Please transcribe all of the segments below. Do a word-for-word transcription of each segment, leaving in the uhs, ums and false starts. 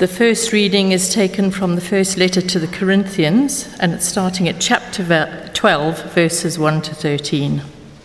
The first reading is taken from the first letter to the Corinthians, and it's starting at chapter twelve, verses one to thirteen.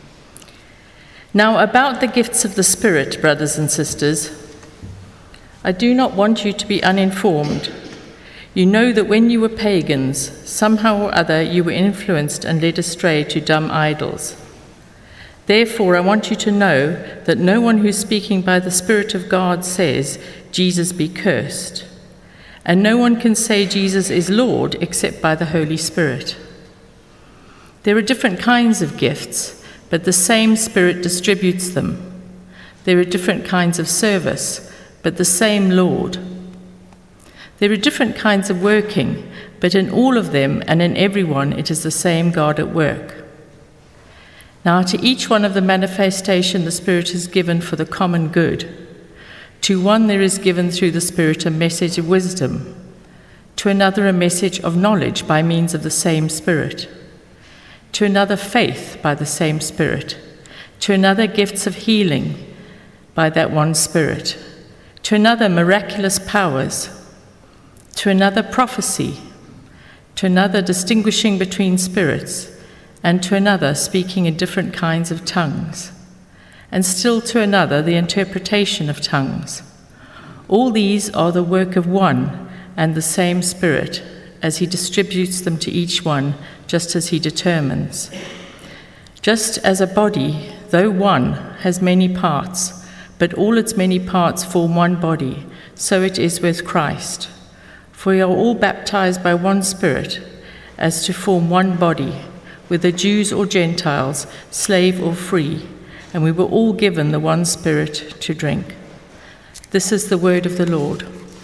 Now, about the gifts of the Spirit, brothers and sisters, I do not want you to be uninformed. You know that when you were pagans, somehow or other you were influenced and led astray to dumb idols. Therefore, I want you to know that no one who's speaking by the Spirit of God says, Jesus be cursed. And no one can say Jesus is Lord except by the Holy Spirit. There are different kinds of gifts, but the same Spirit distributes them. There are different kinds of service, but the same Lord. There are different kinds of working, but in all of them and in everyone it is the same God at work. Now to each one of the manifestation the Spirit has given for the common good. To one there is given through the Spirit a message of wisdom, to another a message of knowledge by means of the same Spirit, to another faith by the same Spirit, to another gifts of healing by that one Spirit, to another miraculous powers, to another prophecy, to another distinguishing between spirits, and to another speaking in different kinds of tongues, and still to another the interpretation of tongues. All these are the work of one and the same Spirit, as he distributes them to each one, just as he determines. Just as a body, though one, has many parts, but all its many parts form one body, so it is with Christ. For we are all baptized by one Spirit, as to form one body, whether Jews or Gentiles, slave or free, and we were all given the one Spirit to drink. This is the word of the Lord.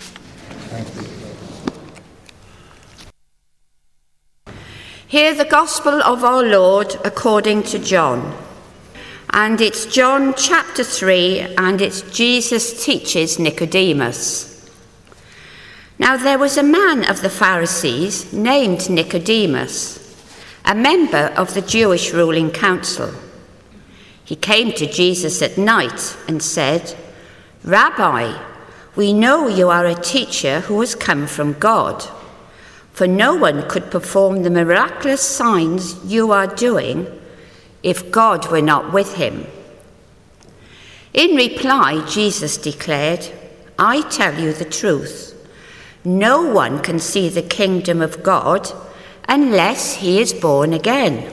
Hear the gospel of our Lord according to John. And it's John chapter three, and it's Jesus teaches Nicodemus. Now there was a man of the Pharisees named Nicodemus, a member of the Jewish ruling council. He came to Jesus at night and said, Rabbi, we know you are a teacher who has come from God, for no one could perform the miraculous signs you are doing if God were not with him. In reply, Jesus declared, I tell you the truth. No one can see the kingdom of God unless he is born again.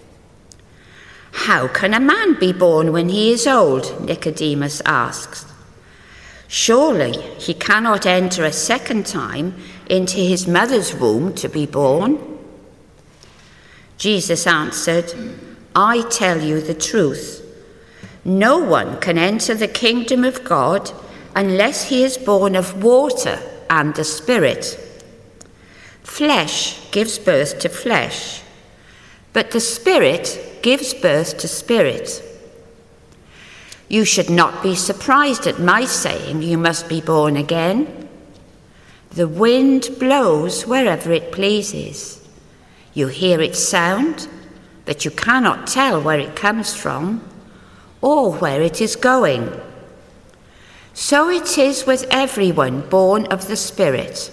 How can a man be born when he is old? Nicodemus asked. Surely he cannot enter a second time into his mother's womb to be born. Jesus answered, I tell you the truth. No one can enter the kingdom of God unless he is born of water and the Spirit. Flesh gives birth to flesh, but the Spirit gives birth to spirit. You should not be surprised at my saying you must be born again. The wind blows wherever it pleases. You hear its sound, but you cannot tell where it comes from or where it is going. So it is with everyone born of the Spirit.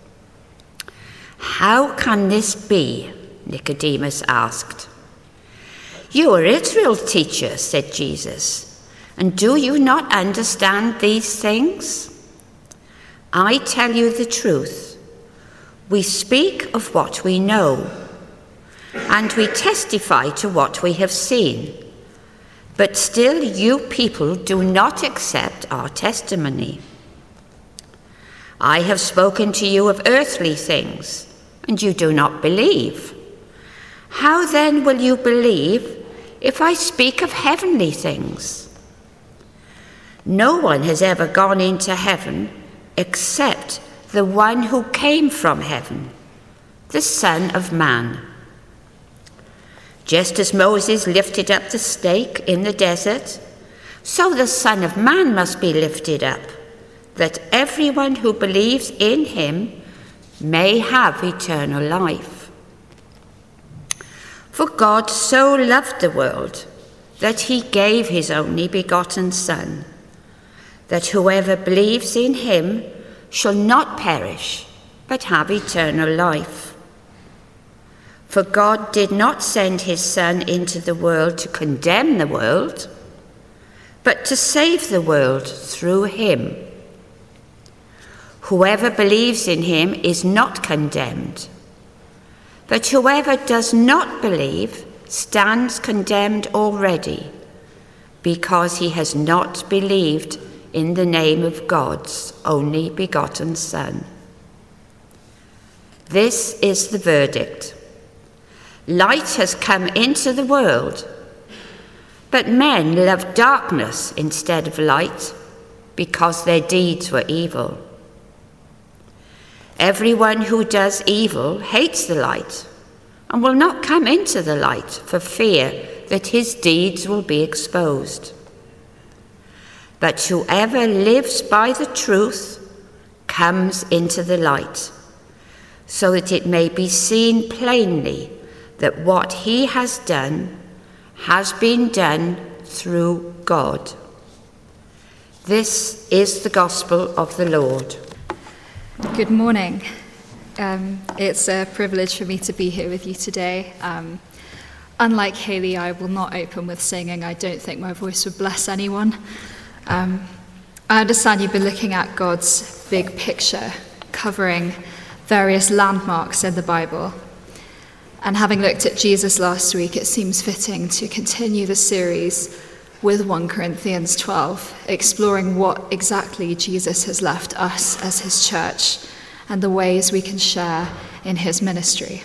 How can this be? Nicodemus asked. You are Israel's teacher, said Jesus, and do you not understand these things? I tell you the truth. We speak of what we know, and we testify to what we have seen. But still you people do not accept our testimony. I have spoken to you of earthly things, and you do not believe. How then will you believe if I speak of heavenly things? No one has ever gone into heaven except the one who came from heaven, the Son of Man. Just as Moses lifted up the stake in the desert, so the Son of Man must be lifted up, that everyone who believes in him may have eternal life. For God so loved the world that he gave his only begotten Son, that whoever believes in him shall not perish, but have eternal life. For God did not send his Son into the world to condemn the world, but to save the world through him. Whoever believes in him is not condemned, but whoever does not believe stands condemned already, because he has not believed in the name of God's only begotten Son. This is the verdict. Light has come into the world, but men loved darkness instead of light, because their deeds were evil. Everyone who does evil hates the light and will not come into the light for fear that his deeds will be exposed. But whoever lives by the truth comes into the light, so that it may be seen plainly that what he has done has been done through God. This is the gospel of the Lord. Good morning. Um, it's a privilege for me to be here with you today. Um, unlike Haley, I will not open with singing. I don't think my voice would bless anyone. Um, I understand you've been looking at God's big picture, covering various landmarks in the Bible. And having looked at Jesus last week, it seems fitting to continue the series with First Corinthians twelve, exploring what exactly Jesus has left us as his church and the ways we can share in his ministry.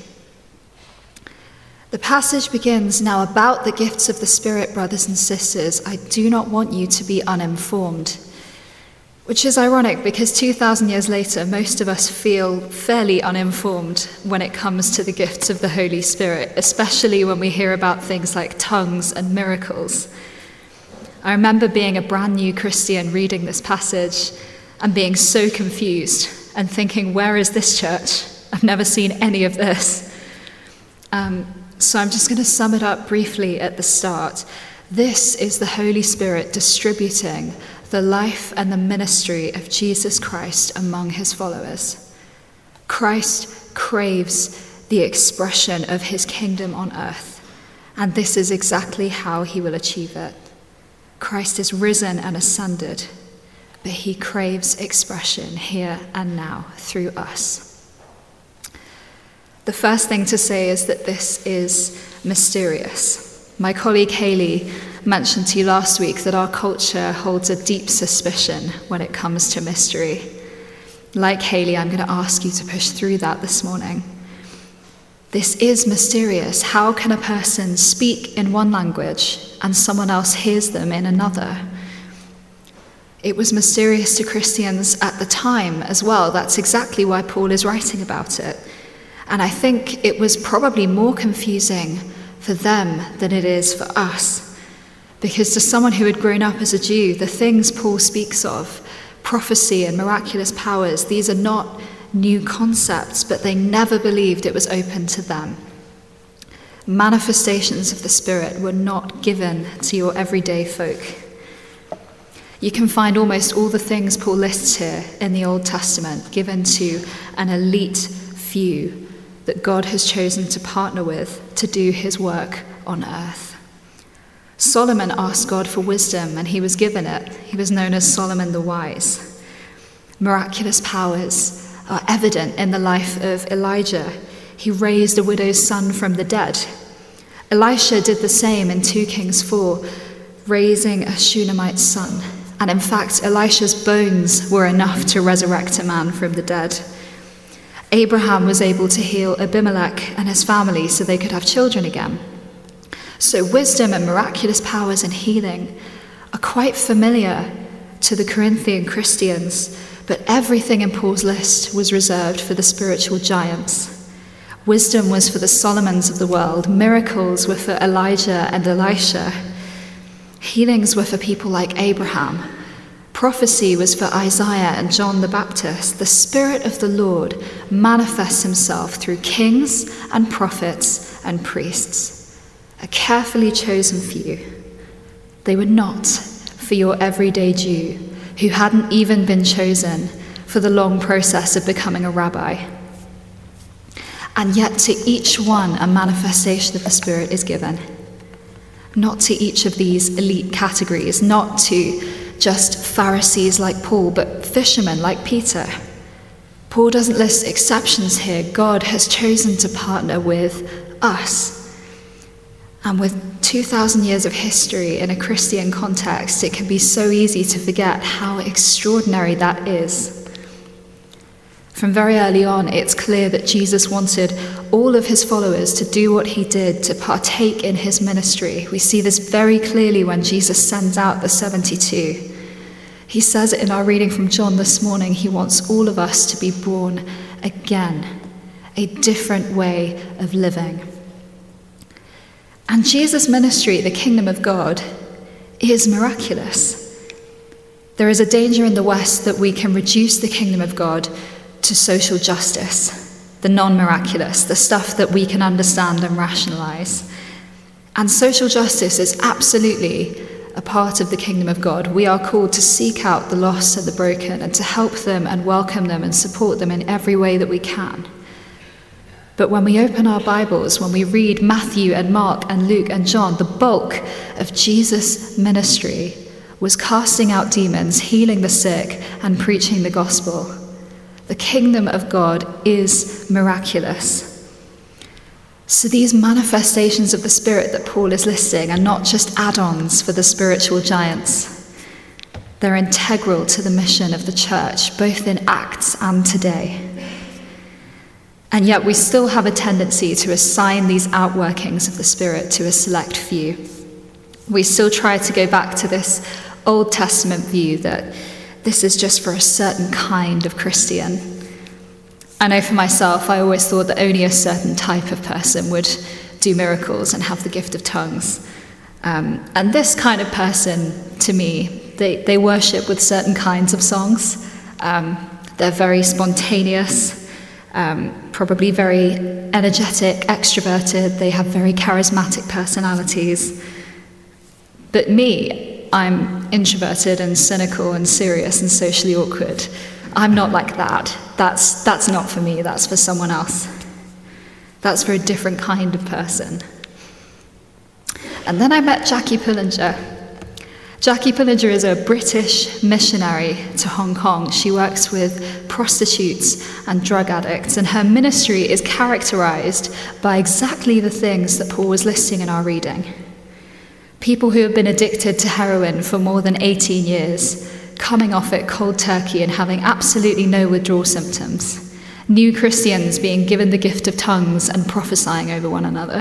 The passage begins, "Now about the gifts of the Spirit, brothers and sisters, I do not want you to be uninformed." Which is ironic because two thousand years later, most of us feel fairly uninformed when it comes to the gifts of the Holy Spirit, especially when we hear about things like tongues and miracles. I remember being a brand new Christian reading this passage and being so confused and thinking, where is this church? I've never seen any of this. Um, so I'm just going to sum it up briefly at the start. This is the Holy Spirit distributing the life and the ministry of Jesus Christ among his followers. Christ craves the expression of his kingdom on earth, and this is exactly how he will achieve it. Christ is risen and ascended, but he craves expression here and now through us. The first thing to say is that this is mysterious. My colleague Haley mentioned to you last week that our culture holds a deep suspicion when it comes to mystery. Like Haley, I'm going to ask you to push through that this morning. This is mysterious. How can a person speak in one language and someone else hears them in another? It was mysterious to Christians at the time as well. That's exactly why Paul is writing about it. And I think it was probably more confusing for them than it is for us. Because to someone who had grown up as a Jew, the things Paul speaks of, prophecy and miraculous powers, these are not new concepts, but they never believed it was open to them. Manifestations of the Spirit were not given to your everyday folk. You can find almost all the things Paul lists here in the Old Testament given to an elite few that God has chosen to partner with to do his work on earth. Solomon asked God for wisdom, and he was given it. He was known as Solomon the Wise. Miraculous powers are evident in the life of Elijah. He raised a widow's son from the dead. Elisha did the same in Second Kings four, raising a Shunammite son. And in fact, Elisha's bones were enough to resurrect a man from the dead. Abraham was able to heal Abimelech and his family so they could have children again. So wisdom and miraculous powers and healing are quite familiar to the Corinthian Christians, but everything in Paul's list was reserved for the spiritual giants. Wisdom was for the Solomons of the world. Miracles were for Elijah and Elisha. Healings were for people like Abraham. Prophecy was for Isaiah and John the Baptist. The Spirit of the Lord manifests himself through kings and prophets and priests. A carefully chosen few. They were not for your everyday Jew who hadn't even been chosen for the long process of becoming a rabbi. And yet to each one a manifestation of the Spirit is given. Not to each of these elite categories, not to just Pharisees like Paul, but fishermen like Peter. Paul doesn't list exceptions here. God has chosen to partner with us. And with two thousand years of history in a Christian context, it can be so easy to forget how extraordinary that is. From very early on, it's clear that Jesus wanted all of his followers to do what he did, to partake in his ministry. We see this very clearly when Jesus sends out the seventy-two. He says it in our reading from John this morning. He wants all of us to be born again, a different way of living. And Jesus' ministry, the kingdom of God, is miraculous. There is a danger in the West that we can reduce the kingdom of God to social justice, the non-miraculous, the stuff that we can understand and rationalize. And social justice is absolutely a part of the kingdom of God. We are called to seek out the lost and the broken and to help them and welcome them and support them in every way that we can. But when we open our Bibles, when we read Matthew and Mark and Luke and John, the bulk of Jesus' ministry was casting out demons, healing the sick, and preaching the gospel. The kingdom of God is miraculous. So these manifestations of the Spirit that Paul is listing are not just add-ons for the spiritual giants. They're integral to the mission of the church, both in Acts and today. And yet we still have a tendency to assign these outworkings of the Spirit to a select few. We still try to go back to this Old Testament view that this is just for a certain kind of Christian. I know for myself, I always thought that only a certain type of person would do miracles and have the gift of tongues. Um, and this kind of person, to me, they, they worship with certain kinds of songs. Um, they're very spontaneous, um, probably very energetic, extroverted. They have very charismatic personalities. But me, I'm introverted and cynical and serious and socially awkward. I'm not like that. That's, that's not for me. That's for someone else. That's for a different kind of person. And then I met Jackie Pullinger. Jackie Pullinger is a British missionary to Hong Kong. She works with prostitutes and drug addicts, and her ministry is characterized by exactly the things that Paul was listing in our reading. People who have been addicted to heroin for more than eighteen years, coming off it cold turkey and having absolutely no withdrawal symptoms. New Christians being given the gift of tongues and prophesying over one another.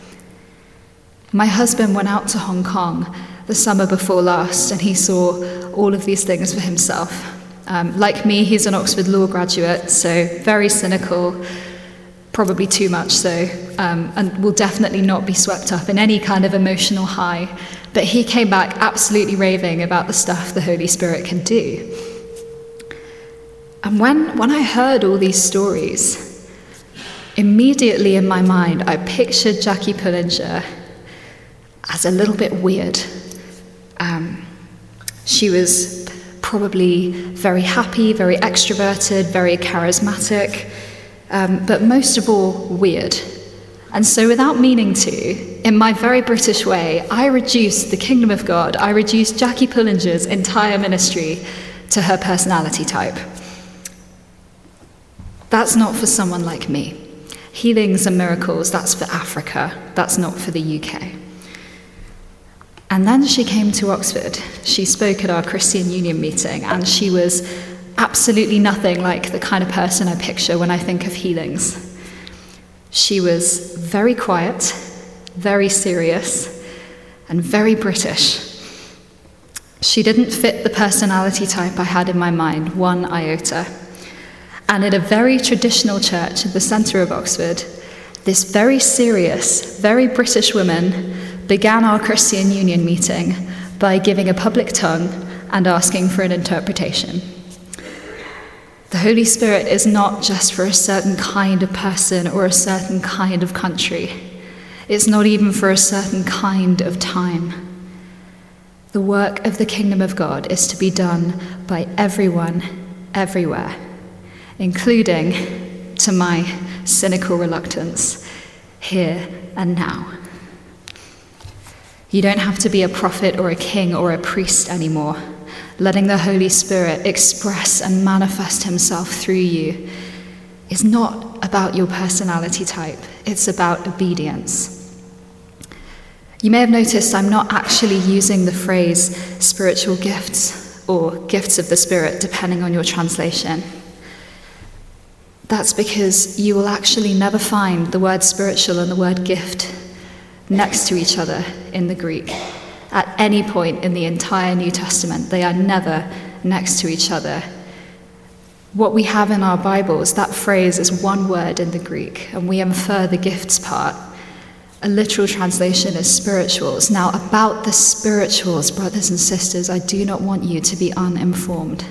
My husband went out to Hong Kong the summer before last, and he saw all of these things for himself. Um, like me, he's an Oxford Law graduate, so very cynical, probably too much so, um, and will definitely not be swept up in any kind of emotional high. But he came back absolutely raving about the stuff the Holy Spirit can do. And when, when I heard all these stories, immediately in my mind, I pictured Jackie Pullinger as a little bit weird. Um, she was probably very happy, very extroverted, very charismatic, um, but most of all, weird. And so without meaning to, in my very British way, I reduced the kingdom of God, I reduced Jackie Pullinger's entire ministry to her personality type. That's not for someone like me. Healings and miracles, that's for Africa, that's not for the U K. And then she came to Oxford. She spoke at our Christian Union meeting, and she was absolutely nothing like the kind of person I picture when I think of healings. She was very quiet, very serious, and very British. She didn't fit the personality type I had in my mind, one iota. And in a very traditional church at the centre of Oxford, this very serious, very British woman began our Christian Union meeting by giving a public tongue and asking for an interpretation. The Holy Spirit is not just for a certain kind of person or a certain kind of country. It's not even for a certain kind of time. The work of the kingdom of God is to be done by everyone, everywhere, including, to my cynical reluctance, here and now. You don't have to be a prophet or a king or a priest anymore. Letting the Holy Spirit express and manifest himself through you is not about your personality type. It's about obedience. You may have noticed I'm not actually using the phrase spiritual gifts or gifts of the Spirit, depending on your translation. That's because you will actually never find the word spiritual and the word gift next to each other in the Greek. At any point in the entire New Testament, they are never next to each other. What we have in our Bibles, that phrase is one word in the Greek, and we infer the gifts part. A literal translation is spirituals. Now, about the spirituals, brothers and sisters, I do not want you to be uninformed.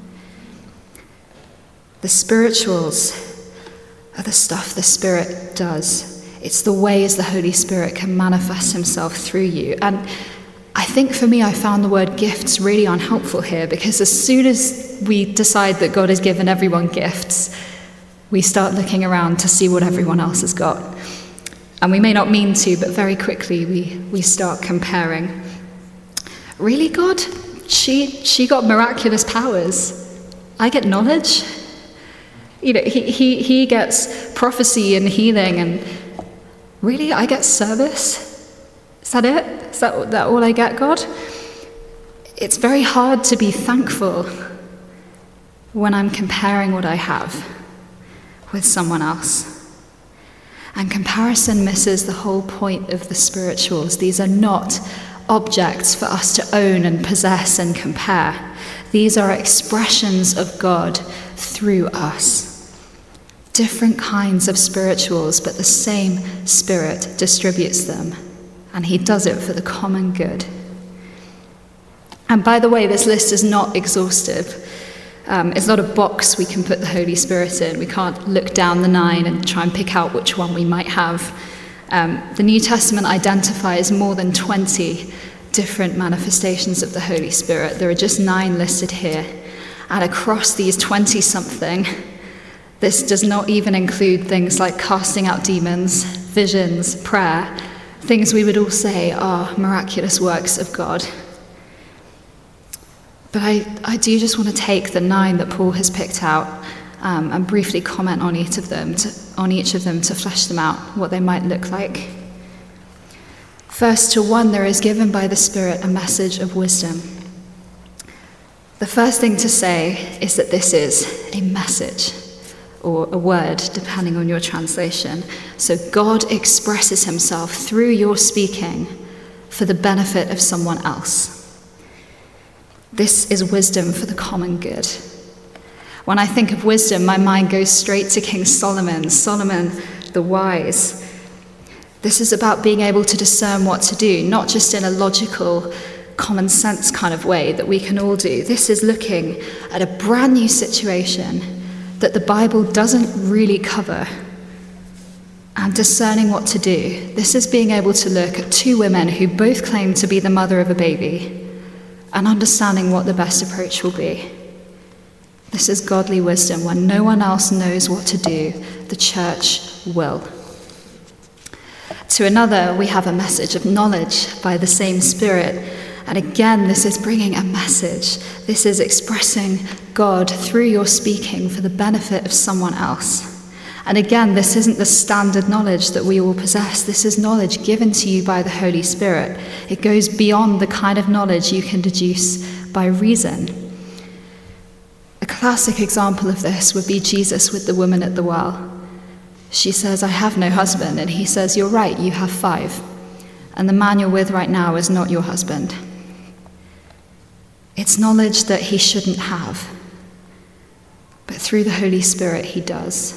The spirituals are the stuff the Spirit does. It's the ways the Holy Spirit can manifest himself through you. And I think for me, I found the word gifts really unhelpful here, because as soon as we decide that God has given everyone gifts, we start looking around to see what everyone else has got. And we may not mean to, but very quickly we, we start comparing. Really, God? She, she got miraculous powers. I get knowledge? You know, he, he, he gets prophecy and healing, and really, I get service? Is that it? Is that, that all I get, God? It's very hard to be thankful when I'm comparing what I have with someone else. And comparison misses the whole point of the spirituals. These are not objects for us to own and possess and compare. These are expressions of God through us. Different kinds of spirituals, but the same Spirit distributes them. And he does it for the common good. And by the way, this list is not exhaustive. Um, it's not a box we can put the Holy Spirit in. We can't look down the nine and try and pick out which one we might have. Um, the New Testament identifies more than twenty different manifestations of the Holy Spirit. There are just nine listed here. And across these twenty-something, this does not even include things like casting out demons, visions, prayer, things we would all say are miraculous works of God. But I, I do just want to take the nine that Paul has picked out um, and briefly comment on each of them, to, on each of them to flesh them out, what they might look like. First, to one, there is given by the Spirit a message of wisdom. The first thing to say is that this is a message, or a word, depending on your translation. So God expresses himself through your speaking for the benefit of someone else. This is wisdom for the common good. When I think of wisdom, my mind goes straight to King Solomon, Solomon the wise. This is about being able to discern what to do, not just in a logical, common sense kind of way that we can all do. This is looking at a brand new situation that the Bible doesn't really cover, and discerning what to do. This is being able to look at two women who both claim to be the mother of a baby and understanding what the best approach will be. This is godly wisdom. When no one else knows what to do, the church will. To another, we have a message of knowledge by the same Spirit. And again, this is bringing a message. This is expressing God through your speaking for the benefit of someone else. And again, this isn't the standard knowledge that we all possess. This is knowledge given to you by the Holy Spirit. It goes beyond the kind of knowledge you can deduce by reason. A classic example of this would be Jesus with the woman at the well. She says, "I have no husband." And he says, "You're right, you have five. And the man you're with right now is not your husband." It's knowledge that he shouldn't have. But through the Holy Spirit, he does.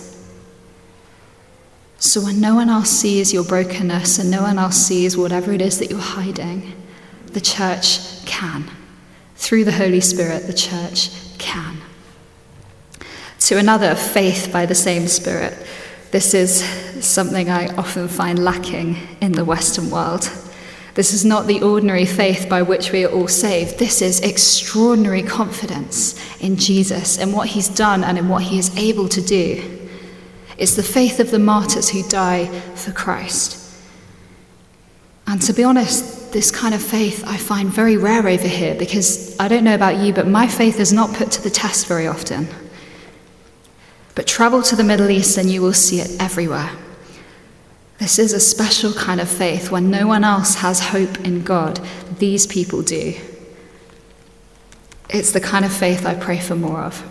So when no one else sees your brokenness and no one else sees whatever it is that you're hiding, the church can. Through the Holy Spirit, the church can. To another, faith by the same Spirit. This is something I often find lacking in the Western world. This is not the ordinary faith by which we are all saved. This is extraordinary confidence in Jesus and what he's done and in what he is able to do. It's the faith of the martyrs who die for Christ. And to be honest, this kind of faith I find very rare over here, because I don't know about you, but my faith is not put to the test very often. But travel to the Middle East and you will see it everywhere. This is a special kind of faith. When no one else has hope in God, these people do. It's the kind of faith I pray for more of.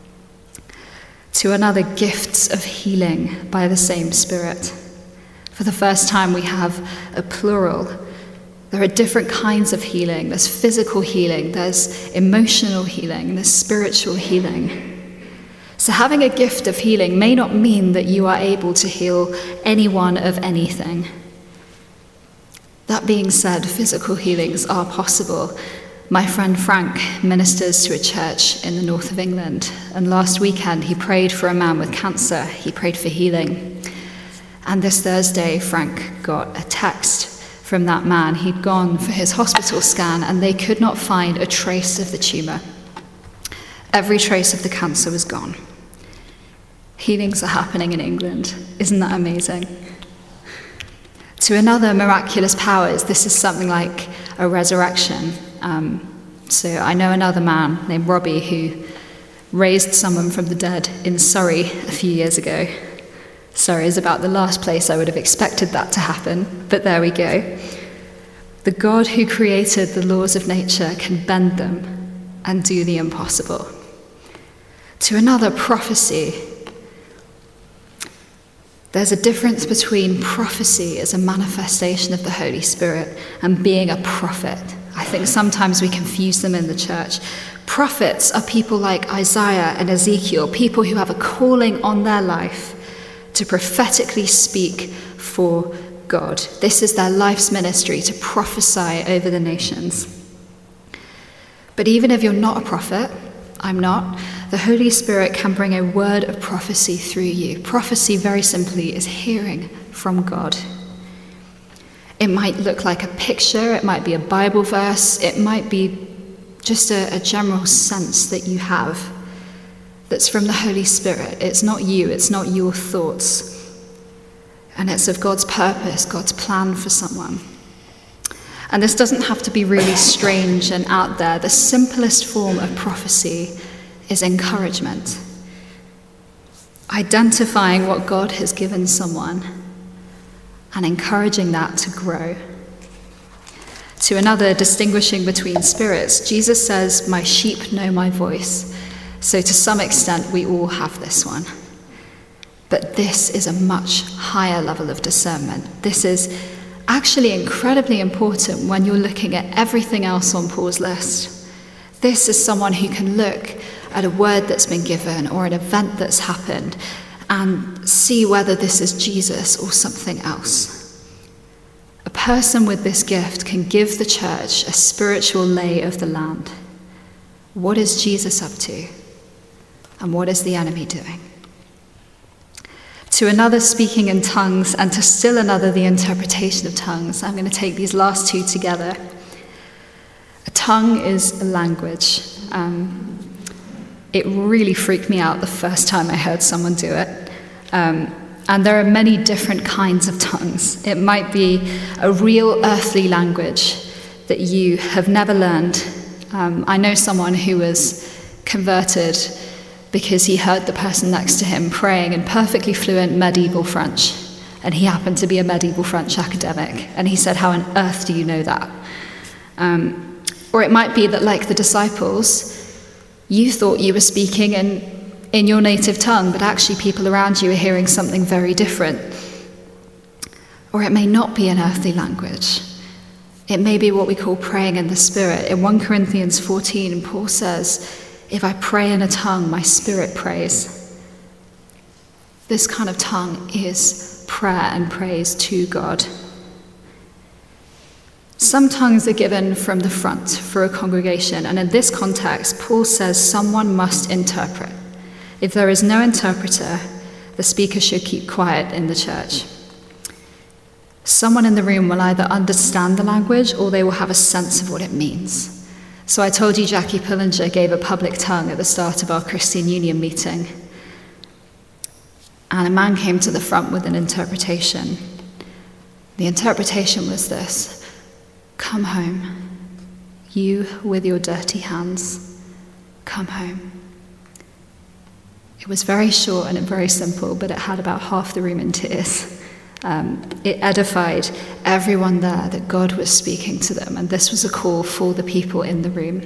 To another, gifts of healing by the same Spirit. For the first time, we have a plural. There are different kinds of healing. There's physical healing, there's emotional healing, there's spiritual healing. So having a gift of healing may not mean that you are able to heal anyone of anything. That being said, physical healings are possible. My friend Frank ministers to a church in the north of England, and last weekend he prayed for a man with cancer. He prayed for healing. And this Thursday, Frank got a text from that man. He'd gone for his hospital scan, and they could not find a trace of the tumour. Every trace of the cancer was gone. Healings are happening in England. Isn't that amazing? To another, miraculous powers. This is something like a resurrection. Um, so I know another man named Robbie who raised someone from the dead in Surrey a few years ago. Surrey is about the last place I would have expected that to happen, but there we go. The God who created the laws of nature can bend them and do the impossible. To another, prophecy. There's a difference between prophecy as a manifestation of the Holy Spirit and being a prophet. I think sometimes we confuse them in the church. Prophets are people like Isaiah and Ezekiel, people who have a calling on their life to prophetically speak for God. This is their life's ministry, to prophesy over the nations. But even if you're not a prophet, I'm not, the Holy Spirit can bring a word of prophecy through you. Prophecy, very simply, is hearing from God. It might look like a picture, it might be a Bible verse, it might be just a, a general sense that you have that's from the Holy Spirit. It's not you, it's not your thoughts. And it's of God's purpose, God's plan for someone. And this doesn't have to be really strange and out there. The simplest form of prophecy is encouragement. Identifying what God has given someone and encouraging that to grow. To another, distinguishing between spirits. Jesus says, "My sheep know my voice." So to some extent, we all have this one. But this is a much higher level of discernment. This is actually incredibly important when you're looking at everything else on Paul's list. This is someone who can look at a word that's been given or an event that's happened and see whether this is Jesus or something else. A person with this gift can give the church a spiritual lay of the land. What is Jesus up to? And what is the enemy doing? To another, speaking in tongues, and to still another, the interpretation of tongues. I'm going to take these last two together. A tongue is a language. Um, it really freaked me out the first time I heard someone do it. Um, and there are many different kinds of tongues. It might be a real earthly language that you have never learned. Um, I know someone who was converted because he heard the person next to him praying in perfectly fluent medieval French. And he happened to be a medieval French academic. And he said, "How on earth do you know that?" Um, or it might be that, like the disciples, you thought you were speaking in, in your native tongue, but actually people around you are hearing something very different. Or it may not be an earthly language. It may be what we call praying in the Spirit. In First Corinthians fourteen, Paul says, "If I pray in a tongue, my spirit prays." This kind of tongue is prayer and praise to God. Some tongues are given from the front for a congregation, and in this context, Paul says someone must interpret. If there is no interpreter, the speaker should keep quiet in the church. Someone in the room will either understand the language or they will have a sense of what it means. So I told you Jackie Pullinger gave a public tongue at the start of our Christian Union meeting. And a man came to the front with an interpretation. The interpretation was this: come home. You with your dirty hands, come home. It was very short and very simple, but it had about half the room in tears. Um, it edified everyone there that God was speaking to them, and this was a call for the people in the room.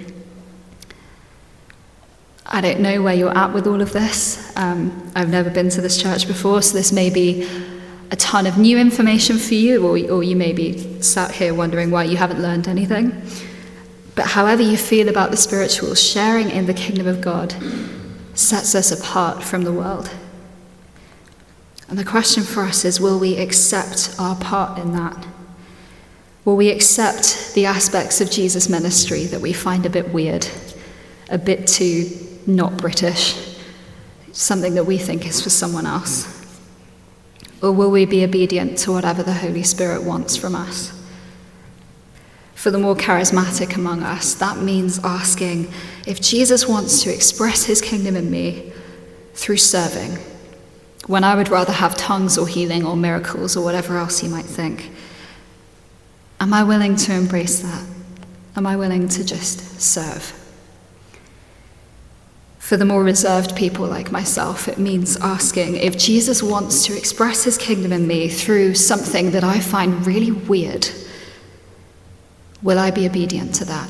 I don't know where you're at with all of this. Um, I've never been to this church before, so this may be a ton of new information for you, or, or you may be sat here wondering why you haven't learned anything. But however you feel about the spirituals, sharing in the kingdom of God sets us apart from the world. And the question for us is, will we accept our part in that? Will we accept the aspects of Jesus' ministry that we find a bit weird, a bit too not British, something that we think is for someone else? Or will we be obedient to whatever the Holy Spirit wants from us? For the more charismatic among us, that means asking, if Jesus wants to express his kingdom in me through serving, when I would rather have tongues or healing or miracles or whatever else he might think, am I willing to embrace that? Am I willing to just serve? For the more reserved people like myself, it means asking, if Jesus wants to express his kingdom in me through something that I find really weird, will I be obedient to that?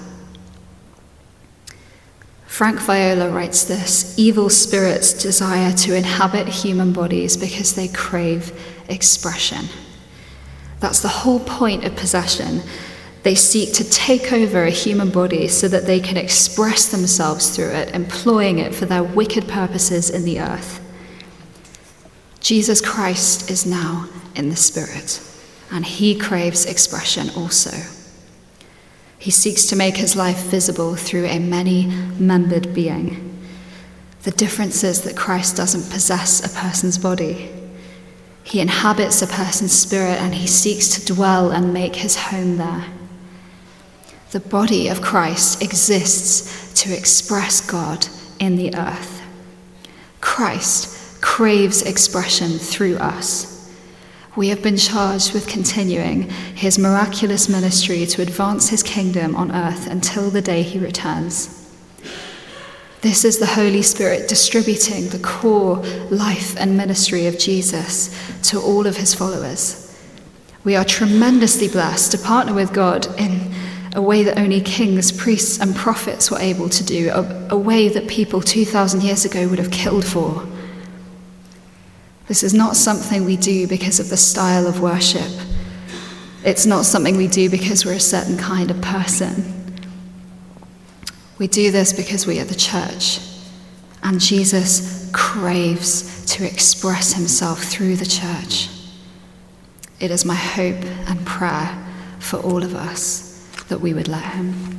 Frank Viola writes this: evil spirits desire to inhabit human bodies because they crave expression. That's the whole point of possession. They seek to take over a human body so that they can express themselves through it, employing it for their wicked purposes in the earth. Jesus Christ is now in the Spirit, and he craves expression also. He seeks to make his life visible through a many-membered being. The difference is that Christ doesn't possess a person's body. He inhabits a person's spirit, and he seeks to dwell and make his home there. The body of Christ exists to express God in the earth. Christ craves expression through us. We have been charged with continuing his miraculous ministry to advance his kingdom on earth until the day he returns. This is the Holy Spirit distributing the core life and ministry of Jesus to all of his followers. We are tremendously blessed to partner with God in a way that only kings, priests, and prophets were able to do, a, a way that people two thousand years ago would have killed for. This is not something we do because of the style of worship. It's not something we do because we're a certain kind of person. We do this because we are the church, and Jesus craves to express himself through the church. It is my hope and prayer for all of us that we would let him.